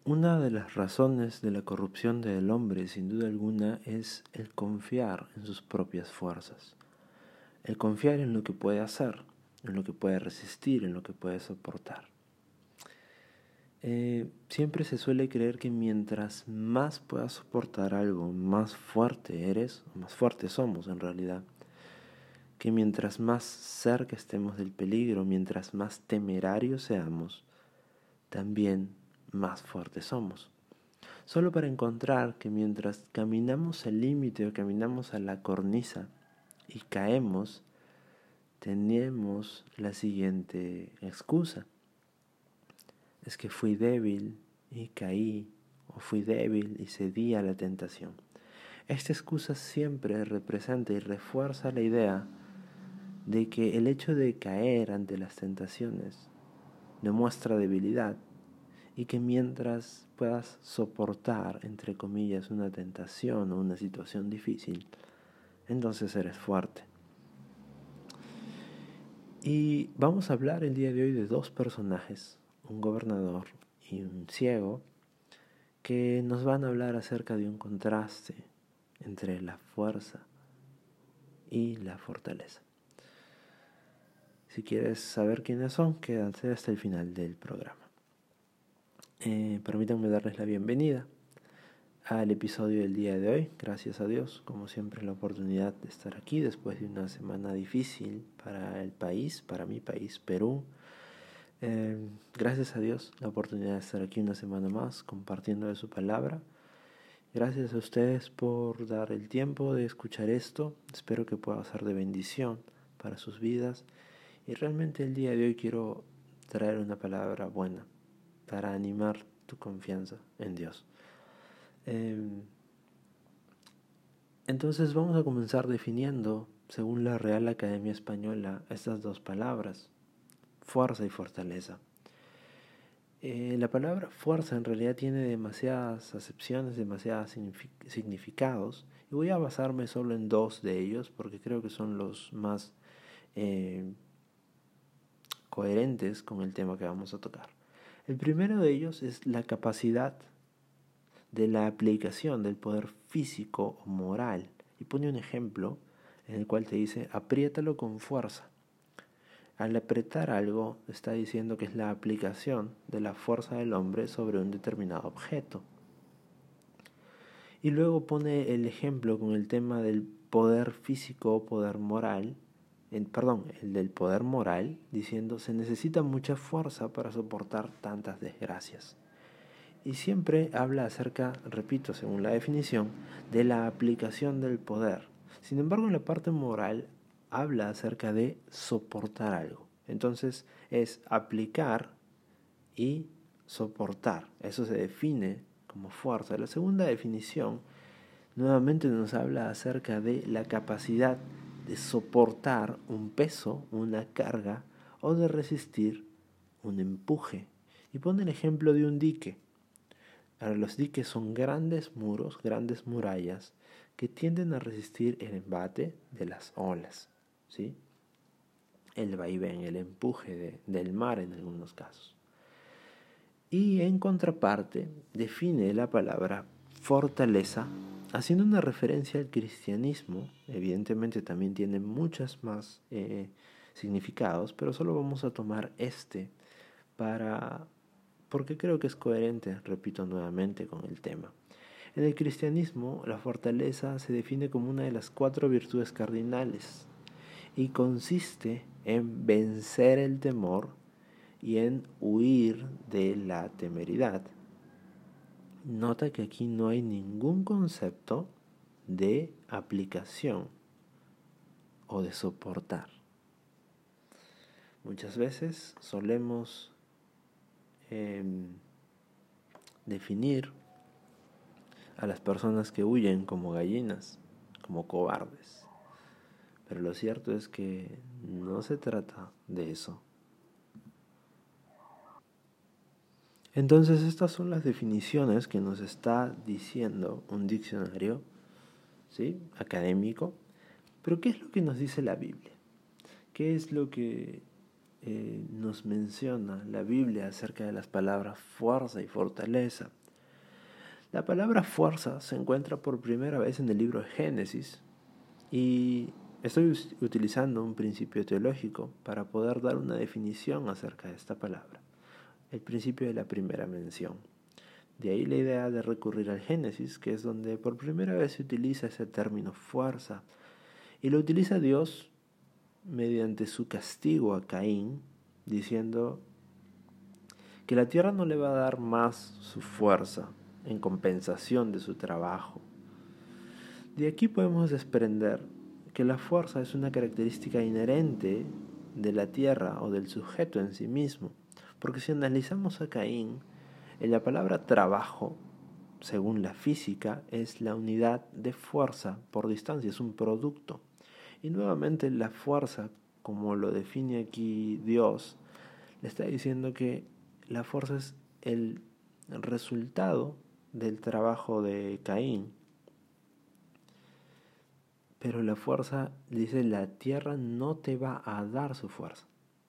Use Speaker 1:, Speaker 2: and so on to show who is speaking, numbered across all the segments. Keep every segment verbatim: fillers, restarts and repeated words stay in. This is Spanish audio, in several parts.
Speaker 1: Una de las razones de la corrupción del hombre, sin duda alguna, es el confiar en sus propias fuerzas. El confiar en lo que puede hacer, en lo que puede resistir, en lo que puede soportar. Eh, siempre se suele creer que mientras más puedas soportar algo, más fuerte eres, más fuertes somos en realidad. Que mientras más cerca estemos del peligro, mientras más temerarios seamos, también más fuertes somos. Solo para encontrar que mientras caminamos al límite o caminamos a la cornisa y caemos, tenemos la siguiente excusa. Es que fui débil y caí, o fui débil y cedí a la tentación. Esta excusa siempre representa y refuerza la idea de que el hecho de caer ante las tentaciones demuestra debilidad y que mientras puedas soportar, entre comillas, una tentación o una situación difícil, entonces eres fuerte. Y vamos a hablar el día de hoy de dos personajes, un gobernador y un ciego, que nos van a hablar acerca de un contraste entre la fuerza y la fortaleza. Si quieres saber quiénes son, quédate hasta el final del programa. Eh, permítanme darles la bienvenida al episodio del día de hoy. Gracias a Dios, como siempre, la oportunidad de estar aquí después de una semana difícil para el país, para mi país, Perú. Eh, gracias a Dios, la oportunidad de estar aquí una semana más compartiendo de su palabra. Gracias a ustedes por dar el tiempo de escuchar esto. Espero que pueda ser de bendición para sus vidas. Y realmente el día de hoy quiero traer una palabra buena para animar tu confianza en Dios. Eh, entonces vamos a comenzar definiendo, según la Real Academia Española, estas dos palabras, fuerza y fortaleza. Eh, la palabra fuerza en realidad tiene demasiadas acepciones, demasiados significados, y voy a basarme solo en dos de ellos porque creo que son los más eh, coherentes con el tema que vamos a tocar. El primero de ellos es la capacidad de la aplicación del poder físico o moral, y pone un ejemplo en el cual te dice apriétalo con fuerza. Al apretar algo está diciendo que es la aplicación de la fuerza del hombre sobre un determinado objeto. Y luego pone el ejemplo con el tema del poder físico o poder moral, en, perdón, el del poder moral, diciendo se necesita mucha fuerza para soportar tantas desgracias. Y siempre habla acerca, repito, según la definición, de la aplicación del poder. Sin embargo, en la parte moral habla acerca de soportar algo. Entonces es aplicar y soportar. Eso se define como fuerza. La segunda definición nuevamente nos habla acerca de la capacidad de soportar un peso, una carga, o de resistir un empuje. Y pone el ejemplo de un dique. Ahora, los diques son grandes muros, grandes murallas que tienden a resistir el embate de las olas, ¿sí? El vaivén, el empuje de, del mar en algunos casos. Y en contraparte define la palabra fortaleza haciendo una referencia al cristianismo. Evidentemente también tiene muchos más eh, significados, pero solo vamos a tomar este para... porque creo que es coherente, repito nuevamente, con el tema. En el cristianismo, la fortaleza se define como una de las cuatro virtudes cardinales y consiste en vencer el temor y en huir de la temeridad. Nota que aquí no hay ningún concepto de aplicación o de soportar. Muchas veces solemos eh, definir a las personas que huyen como gallinas, como cobardes. Pero lo cierto es que no se trata de eso. Entonces estas son las definiciones que nos está diciendo un diccionario, ¿sí?, académico. Pero ¿qué es lo que nos dice la Biblia? ¿Qué es lo que eh, nos menciona la Biblia acerca de las palabras fuerza y fortaleza? La palabra fuerza se encuentra por primera vez en el libro de Génesis y estoy utilizando un principio teológico para poder dar una definición acerca de esta palabra, el principio de la primera mención. De ahí la idea de recurrir al Génesis, que es donde por primera vez se utiliza ese término fuerza, y lo utiliza Dios mediante su castigo a Caín, diciendo que la tierra no le va a dar más su fuerza en compensación de su trabajo. De aquí podemos desprender que la fuerza es una característica inherente de la tierra o del sujeto en sí mismo, porque si analizamos a Caín, en la palabra trabajo, según la física, es la unidad de fuerza por distancia, es un producto. Y nuevamente la fuerza, como lo define aquí Dios, le está diciendo que la fuerza es el resultado del trabajo de Caín. Pero la fuerza, dice, la tierra no te va a dar su fuerza.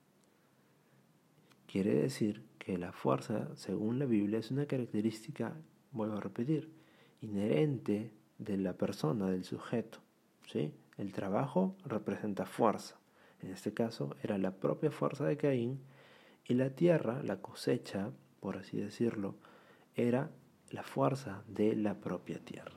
Speaker 1: Quiere decir que la fuerza, según la Biblia, es una característica, vuelvo a repetir, inherente de la persona, del sujeto, ¿sí? El trabajo representa fuerza. En este caso era la propia fuerza de Caín, y la tierra, la cosecha, por así decirlo, era la fuerza de la propia tierra.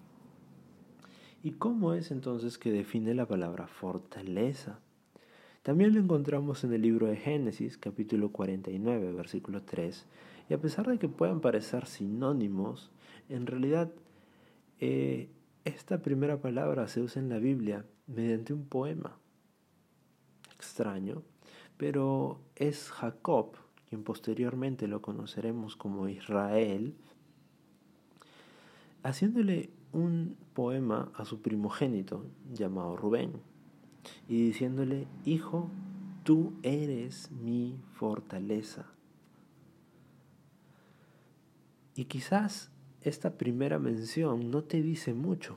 Speaker 1: ¿Y cómo es entonces que define la palabra fortaleza? También lo encontramos en el libro de Génesis, capítulo cuarenta y nueve, versículo tres, y a pesar de que puedan parecer sinónimos, en realidad eh, esta primera palabra se usa en la Biblia mediante un poema. Extraño, pero es Jacob, quien posteriormente lo conoceremos como Israel, haciéndole un poema a su primogénito llamado Rubén y diciéndole: hijo, tú eres mi fortaleza. Y quizás esta primera mención no te dice mucho,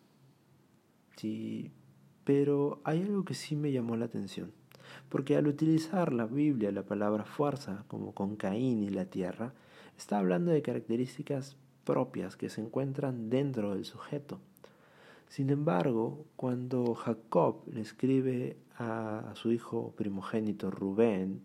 Speaker 1: sí, pero hay algo que sí me llamó la atención, porque al utilizar la Biblia la palabra fuerza, como con Caín y la tierra, está hablando de características propias que se encuentran dentro del sujeto. Sin embargo, cuando Jacob le escribe a su hijo primogénito Rubén,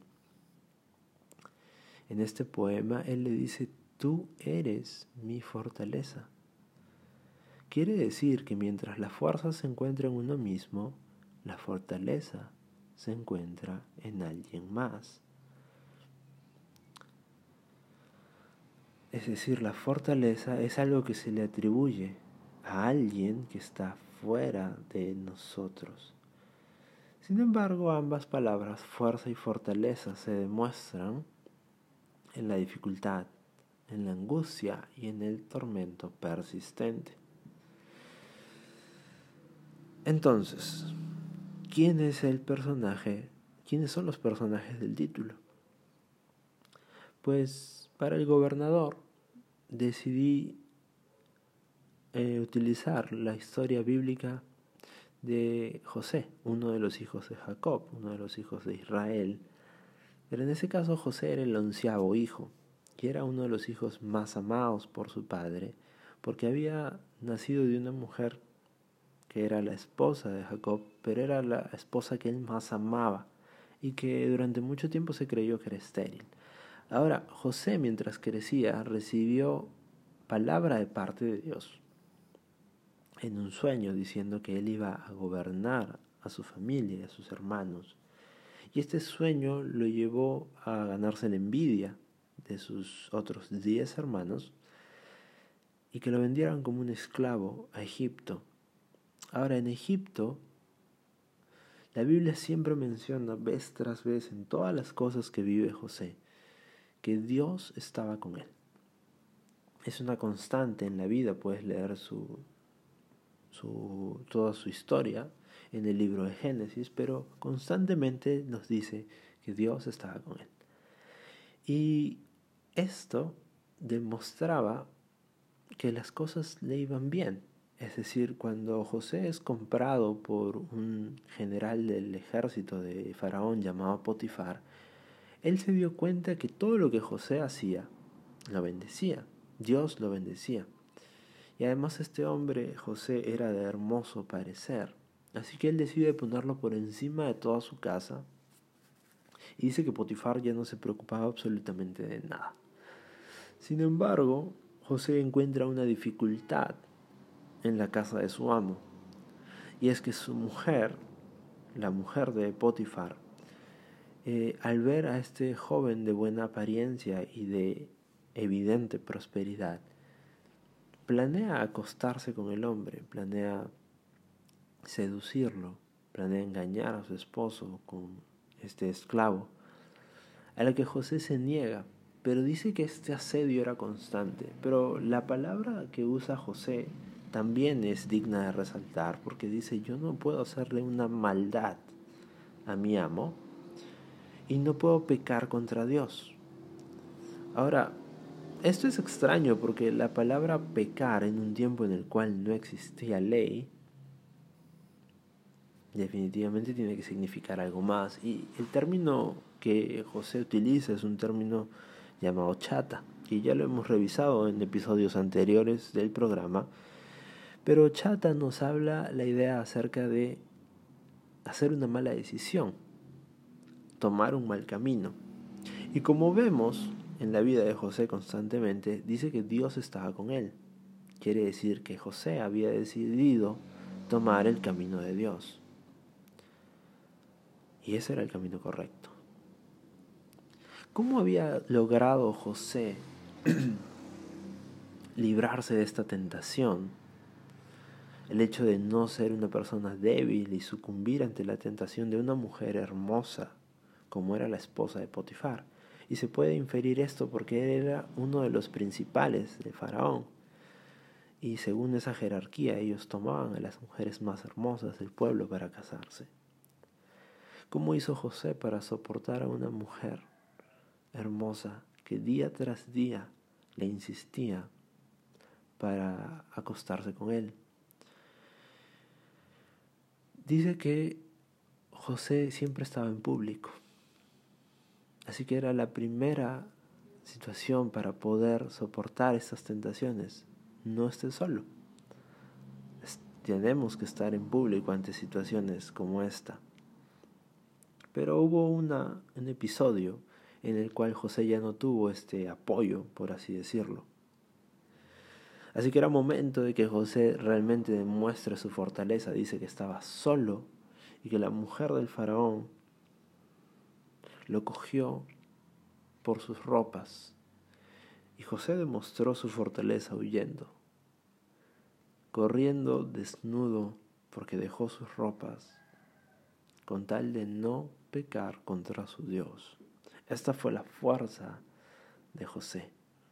Speaker 1: en este poema él le dice: tú eres mi fortaleza. Quiere decir que mientras la fuerza se encuentra en uno mismo, la fortaleza se encuentra en alguien más. Es decir, la fortaleza es algo que se le atribuye a alguien que está fuera de nosotros. Sin embargo, ambas palabras, fuerza y fortaleza, se demuestran en la dificultad, en la angustia y en el tormento persistente. Entonces, ¿quién es el personaje? ¿Quiénes son los personajes del título? Pues para el gobernador decidí eh, utilizar la historia bíblica de José, uno de los hijos de Jacob, uno de los hijos de Israel. Pero en ese caso José era el onceavo hijo, y era uno de los hijos más amados por su padre, porque había nacido de una mujer que era la esposa de Jacob, pero era la esposa que él más amaba, y que durante mucho tiempo se creyó que era estéril. Ahora, José, mientras crecía, recibió palabra de parte de Dios en un sueño, diciendo que él iba a gobernar a su familia y a sus hermanos. Y este sueño lo llevó a ganarse la envidia de sus otros diez hermanos y que lo vendieran como un esclavo a Egipto. Ahora, en Egipto, la Biblia siempre menciona vez tras vez en todas las cosas que vive José, que Dios estaba con él. Es una constante en la vida, puedes leer su, su, toda su historia en el libro de Génesis, pero constantemente nos dice que Dios estaba con él. Y esto demostraba que las cosas le iban bien. Es decir, cuando José es comprado por un general del ejército de Faraón llamado Potifar, él se dio cuenta que todo lo que José hacía lo bendecía. Dios lo bendecía. Y además este hombre, José, era de hermoso parecer. Así que él decide ponerlo por encima de toda su casa. Y dice que Potifar ya no se preocupaba absolutamente de nada. Sin embargo, José encuentra una dificultad en la casa de su amo. Y es que su mujer, la mujer de Potifar, eh, al ver a este joven de buena apariencia y de evidente prosperidad, planea acostarse con el hombre, planea seducirlo, planea engañar a su esposo con este esclavo, a la que José se niega, pero dice que este asedio era constante. Pero la palabra que usa José también es digna de resaltar, porque dice: yo no puedo hacerle una maldad a mi amo y no puedo pecar contra Dios. Ahora, esto es extraño porque la palabra pecar en un tiempo en el cual no existía ley definitivamente tiene que significar algo más, y el término que José utiliza es un término llamado chata, y ya lo hemos revisado en episodios anteriores del programa. Pero chata nos habla la idea acerca de hacer una mala decisión, tomar un mal camino. Y como vemos en la vida de José constantemente, dice que Dios estaba con él. Quiere decir que José había decidido tomar el camino de Dios. Y ese era el camino correcto. ¿Cómo había logrado José librarse de esta tentación? El hecho de no ser una persona débil y sucumbir ante la tentación de una mujer hermosa, como era la esposa de Potifar. Y se puede inferir esto porque él era uno de los principales de Faraón. Y según esa jerarquía, ellos tomaban a las mujeres más hermosas del pueblo para casarse. ¿Cómo hizo José para soportar a una mujer hermosa que día tras día le insistía para acostarse con él? Dice que José siempre estaba en público, así que era la primera situación para poder soportar estas tentaciones. No estés solo. Tenemos que estar en público ante situaciones como esta. Pero hubo una, un episodio en el cual José ya no tuvo este apoyo, por así decirlo. Así que era momento de que José realmente demuestre su fortaleza. Dice que estaba solo y que la mujer del faraón lo cogió por sus ropas. Y José demostró su fortaleza huyendo, corriendo desnudo porque dejó sus ropas con tal de no pecar contra su Dios. Esta fue la fuerza de José.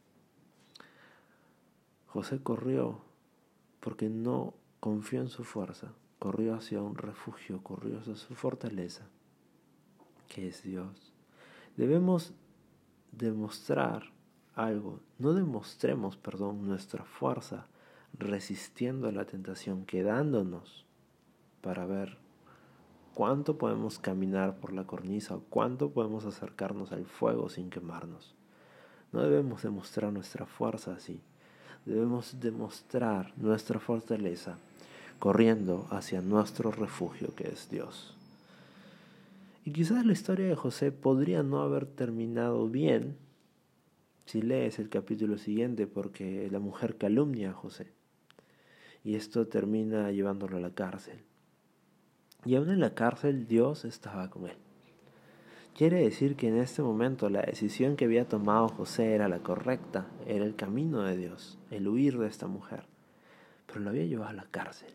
Speaker 1: José corrió porque no confió en su fuerza, corrió hacia un refugio, corrió hacia su fortaleza, que es Dios. Debemos demostrar algo, no demostremos, perdón, nuestra fuerza resistiendo a la tentación, quedándonos para ver cuánto podemos caminar por la cornisa o cuánto podemos acercarnos al fuego sin quemarnos. No debemos demostrar nuestra fuerza así. Debemos demostrar nuestra fortaleza corriendo hacia nuestro refugio, que es Dios. Y quizás la historia de José podría no haber terminado bien si lees el capítulo siguiente, porque la mujer calumnia a José y esto termina llevándolo a la cárcel. Y aún en la cárcel Dios estaba con él. Quiere decir que en este momento la decisión que había tomado José era la correcta, era el camino de Dios, el huir de esta mujer, pero lo había llevado a la cárcel.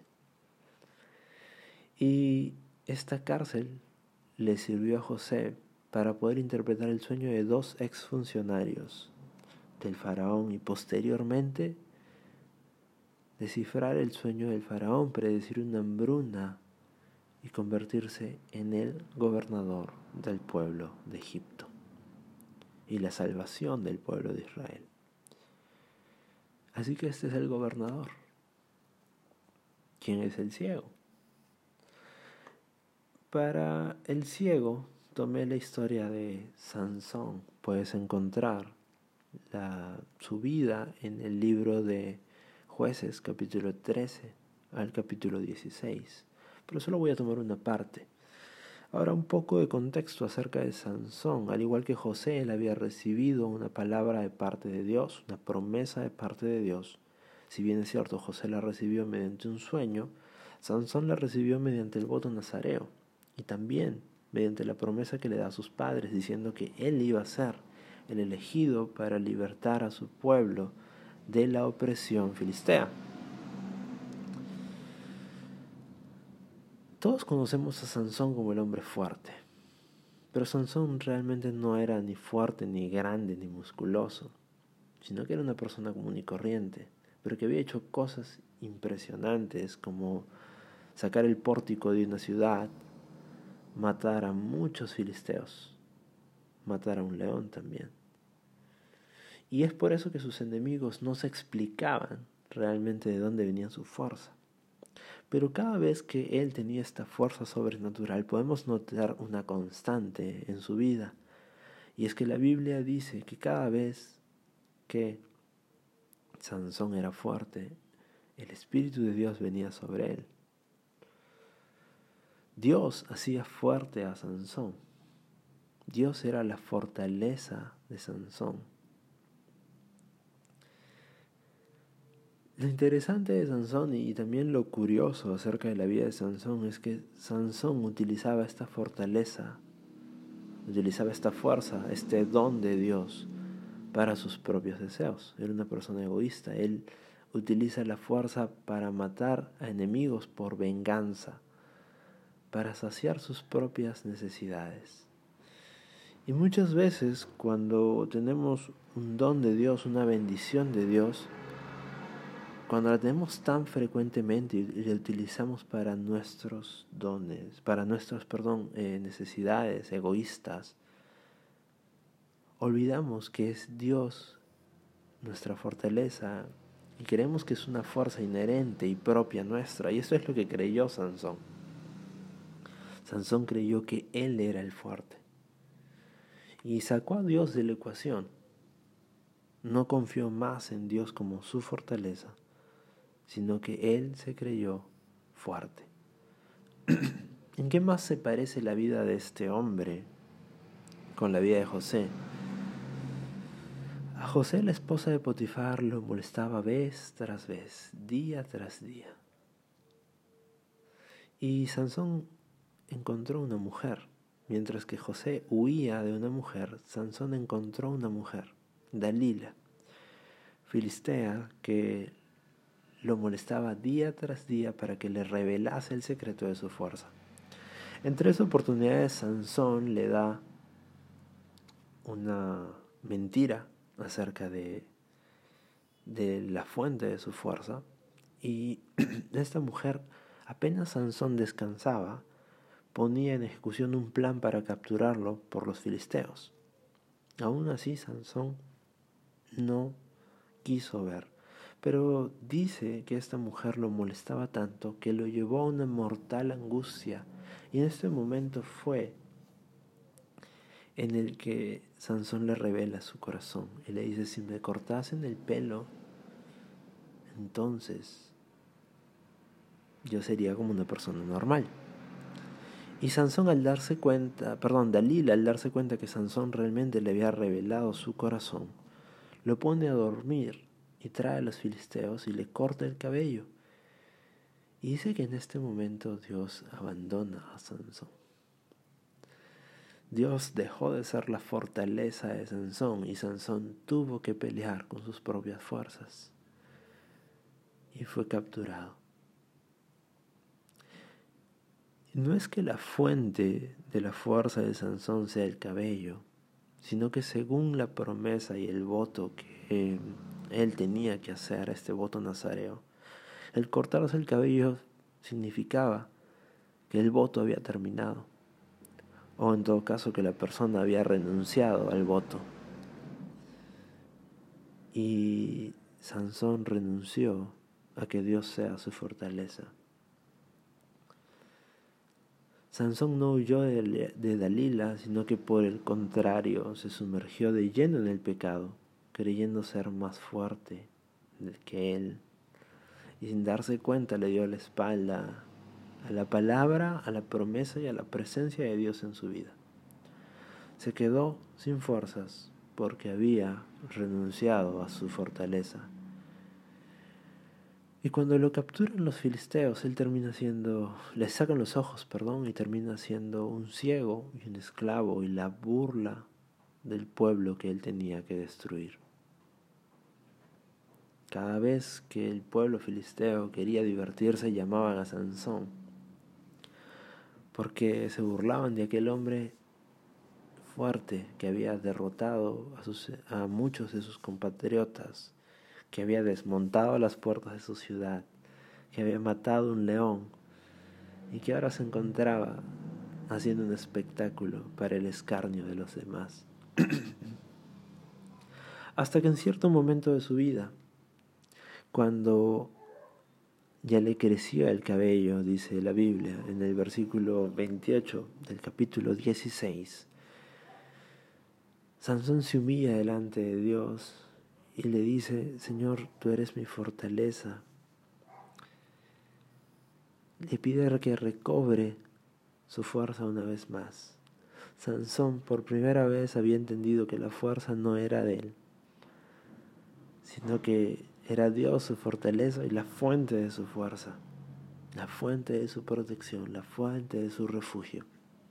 Speaker 1: Y esta cárcel le sirvió a José para poder interpretar el sueño de dos exfuncionarios del faraón y posteriormente descifrar el sueño del faraón, predecir una hambruna y convertirse en el gobernador del pueblo de Egipto y la salvación del pueblo de Israel. Así que este es el gobernador. ¿Quién es el ciego? Para el ciego tomé la historia de Sansón. Puedes encontrar la, su vida en el libro de Jueces, capítulo trece al capítulo dieciséis, pero solo voy a tomar una parte. Ahora un poco de contexto acerca de Sansón. Al igual que José, él había recibido una palabra de parte de Dios, una promesa de parte de Dios. Si bien es cierto, José la recibió mediante un sueño, Sansón la recibió mediante el voto nazareo y también mediante la promesa que le da a sus padres, diciendo que él iba a ser el elegido para libertar a su pueblo de la opresión filistea. Todos conocemos a Sansón como el hombre fuerte, pero Sansón realmente no era ni fuerte, ni grande, ni musculoso, sino que era una persona común y corriente, pero que había hecho cosas impresionantes como sacar el pórtico de una ciudad, matar a muchos filisteos, matar a un león también. Y es por eso que sus enemigos no se explicaban realmente de dónde venía su fuerza. Pero cada vez que él tenía esta fuerza sobrenatural, podemos notar una constante en su vida. Y es que la Biblia dice que cada vez que Sansón era fuerte, el Espíritu de Dios venía sobre él. Dios hacía fuerte a Sansón. Dios era la fortaleza de Sansón. Lo interesante de Sansón y también lo curioso acerca de la vida de Sansón es que Sansón utilizaba esta fortaleza, utilizaba esta fuerza, este don de Dios para sus propios deseos. Era una persona egoísta. Él utiliza la fuerza para matar a enemigos por venganza, para saciar sus propias necesidades. Y muchas veces cuando tenemos un don de Dios, una bendición de Dios, cuando la tenemos tan frecuentemente y la utilizamos para nuestros dones, para nuestras, perdón, eh, necesidades egoístas, olvidamos que es Dios nuestra fortaleza y creemos que es una fuerza inherente y propia nuestra. Y eso es lo que creyó Sansón. Sansón creyó que él era el fuerte y sacó a Dios de la ecuación. No confió más en Dios como su fortaleza, sino que él se creyó fuerte. ¿En qué más se parece la vida de este hombre con la vida de José? A José, la esposa de Potifar, lo molestaba vez tras vez, día tras día. Y Sansón encontró una mujer. Mientras que José huía de una mujer, Sansón encontró una mujer, Dalila, filistea, que lo molestaba día tras día para que le revelase el secreto de su fuerza. En tres oportunidades Sansón le da una mentira acerca de, de la fuente de su fuerza, y esta mujer, apenas Sansón descansaba, ponía en ejecución un plan para capturarlo por los filisteos. Aún así Sansón no quiso ver, pero dice que esta mujer lo molestaba tanto que lo llevó a una mortal angustia, y en este momento fue en el que Sansón le revela su corazón y le dice: si me cortasen el pelo, entonces yo sería como una persona normal. Y Sansón, al darse cuenta, perdón, Dalila, al darse cuenta que Sansón realmente le había revelado su corazón, lo pone a dormir y trae a los filisteos y le corta el cabello. Y dice que en este momento Dios abandona a Sansón. Dios dejó de ser la fortaleza de Sansón y Sansón tuvo que pelear con sus propias fuerzas y fue capturado. No es que la fuente de la fuerza de Sansón sea el cabello, sino que según la promesa y el voto que él tenía que hacer, este voto nazareo, el cortarse el cabello significaba que el voto había terminado, o en todo caso que la persona había renunciado al voto. Y Sansón renunció a que Dios sea su fortaleza. Sansón no huyó de Dalila, sino que por el contrario se sumergió de lleno en el pecado, creyendo ser más fuerte que él, y sin darse cuenta le dio la espalda a la palabra, a la promesa y a la presencia de Dios en su vida. Se quedó sin fuerzas porque había renunciado a su fortaleza. Y cuando lo capturan los filisteos, él termina siendo, le sacan los ojos, perdón, y termina siendo un ciego y un esclavo y la burla del pueblo que él tenía que destruir. Cada vez que el pueblo filisteo quería divertirse, llamaban a Sansón, porque se burlaban de aquel hombre fuerte que había derrotado a, sus, a muchos de sus compatriotas, que había desmontado las puertas de su ciudad, que había matado un león y que ahora se encontraba haciendo un espectáculo para el escarnio de los demás. Hasta que en cierto momento de su vida, cuando ya le creció el cabello, dice la Biblia en el versículo veintiocho del capítulo dieciséis, Sansón se humilla delante de Dios y le dice: Señor, tú eres mi fortaleza. Le pide que recobre su fuerza una vez más. Sansón por primera vez había entendido que la fuerza no era de él, sino que era Dios su fortaleza y la fuente de su fuerza, la fuente de su protección, la fuente de su refugio.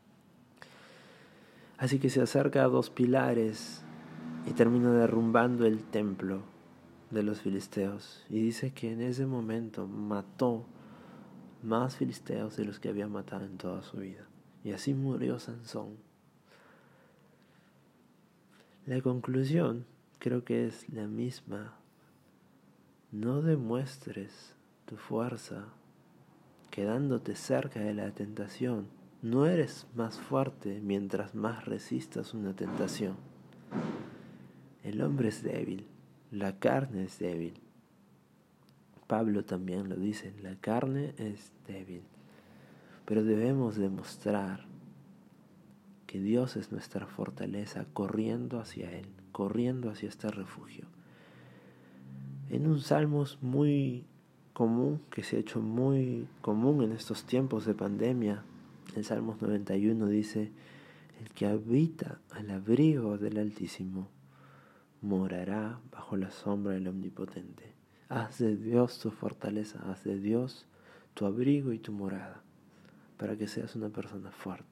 Speaker 1: Así que se acerca a dos pilares y termina derrumbando el templo de los filisteos. Y dice que en ese momento mató más filisteos de los que había matado en toda su vida. Y así murió Sansón. La conclusión creo que es la misma. No demuestres tu fuerza quedándote cerca de la tentación. No eres más fuerte mientras más resistas una tentación. El hombre es débil, la carne es débil. Pablo también lo dice, la carne es débil. Pero debemos demostrar que Dios es nuestra fortaleza, corriendo hacia Él, corriendo hacia este refugio. En un salmos muy común, que se ha hecho muy común en estos tiempos de pandemia, el Salmos noventa y uno dice: el que habita al abrigo del Altísimo morará bajo la sombra del Omnipotente. Haz de Dios tu fortaleza, haz de Dios tu abrigo y tu morada, para que seas una persona fuerte.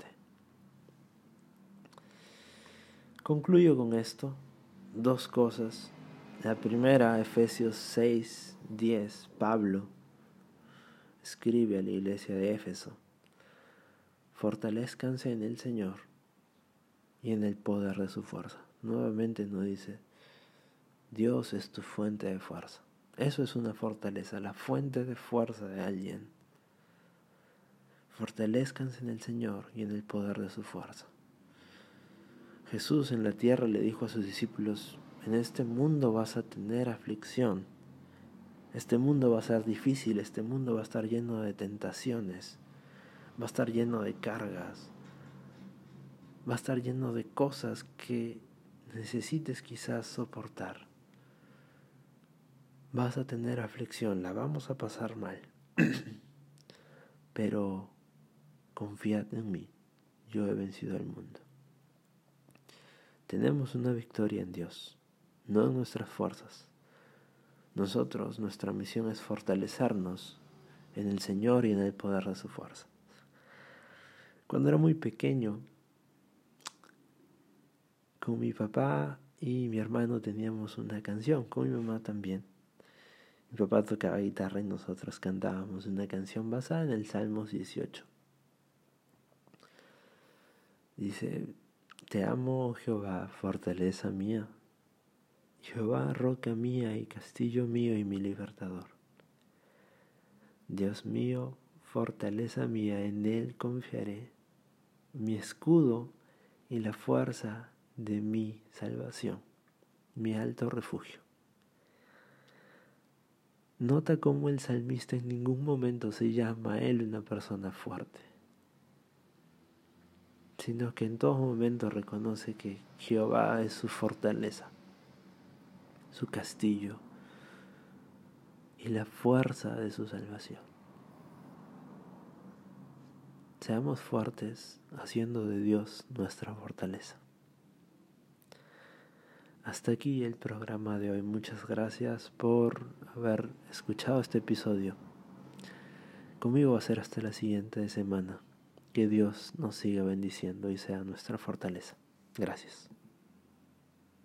Speaker 1: Concluyo con esto, dos cosas. La primera, Efesios seis diez, Pablo escribe a la iglesia de Éfeso: fortalezcanse en el Señor y en el poder de su fuerza. Nuevamente nos dice: Dios es tu fuente de fuerza. Eso es una fortaleza, la fuente de fuerza de alguien. Fortalezcanse en el Señor y en el poder de su fuerza. Jesús en la tierra le dijo a sus discípulos: en este mundo vas a tener aflicción. Este mundo va a ser difícil, este mundo va a estar lleno de tentaciones, va a estar lleno de cargas, va a estar lleno de cosas que necesites quizás soportar. Vas a tener aflicción, la vamos a pasar mal. Pero confiad en mí, yo he vencido al mundo. Tenemos una victoria en Dios, no en nuestras fuerzas. Nosotros, nuestra misión es fortalecernos en el Señor y en el poder de su fuerza. Cuando era muy pequeño, con mi papá y mi hermano teníamos una canción, con mi mamá también. Mi papá tocaba guitarra y nosotros cantábamos una canción basada en el Salmos dieciocho. Dice: te amo, Jehová, fortaleza mía, Jehová, roca mía y castillo mío y mi libertador. Dios mío, fortaleza mía, en Él confiaré, mi escudo y la fuerza de mi salvación, mi alto refugio. Nota cómo el salmista en ningún momento se llama a él una persona fuerte, sino que en todo momento reconoce que Jehová es su fortaleza. su castillo y la fuerza de su salvación. Seamos fuertes haciendo de Dios nuestra fortaleza. Hasta aquí el programa de hoy. Muchas gracias por haber escuchado este episodio. Conmigo va a ser hasta la siguiente semana. Que Dios nos siga bendiciendo y sea nuestra fortaleza. Gracias.